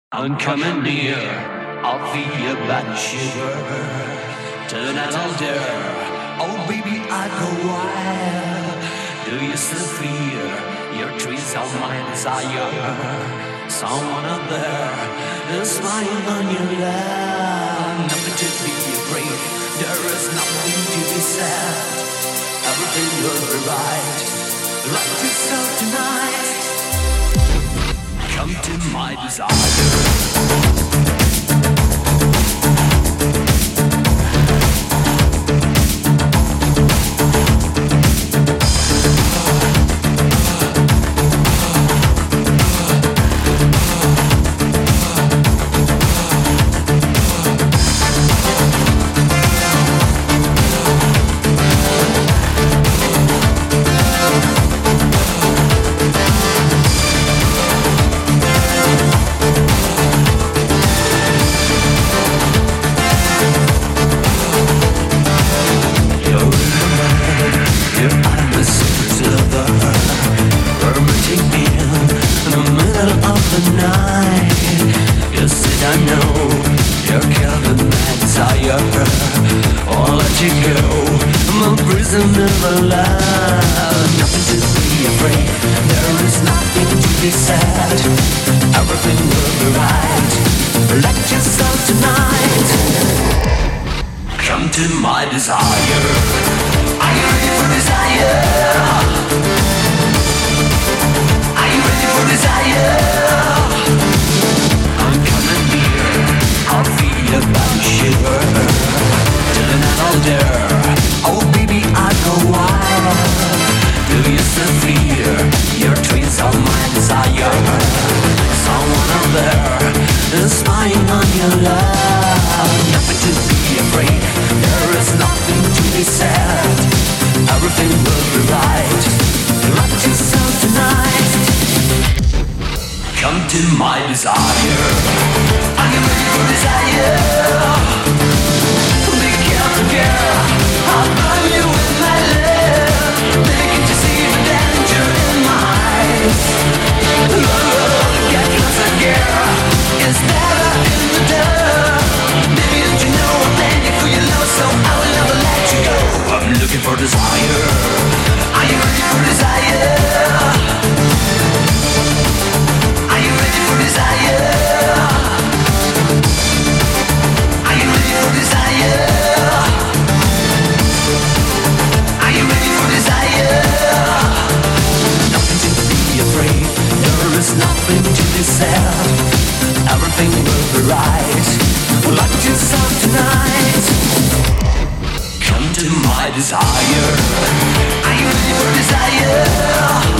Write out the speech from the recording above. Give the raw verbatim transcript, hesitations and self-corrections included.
I'm coming near, I'll feel your body shiver. Tonight I'll dare, oh baby I go wild. Do you still feel your trees on my desire? Someone out there is lying on your lap. Nothing to be afraid, there is nothing to be said. Everything will be right, like yourself tonight. Come to my desire. Desire. Are you ready for desire?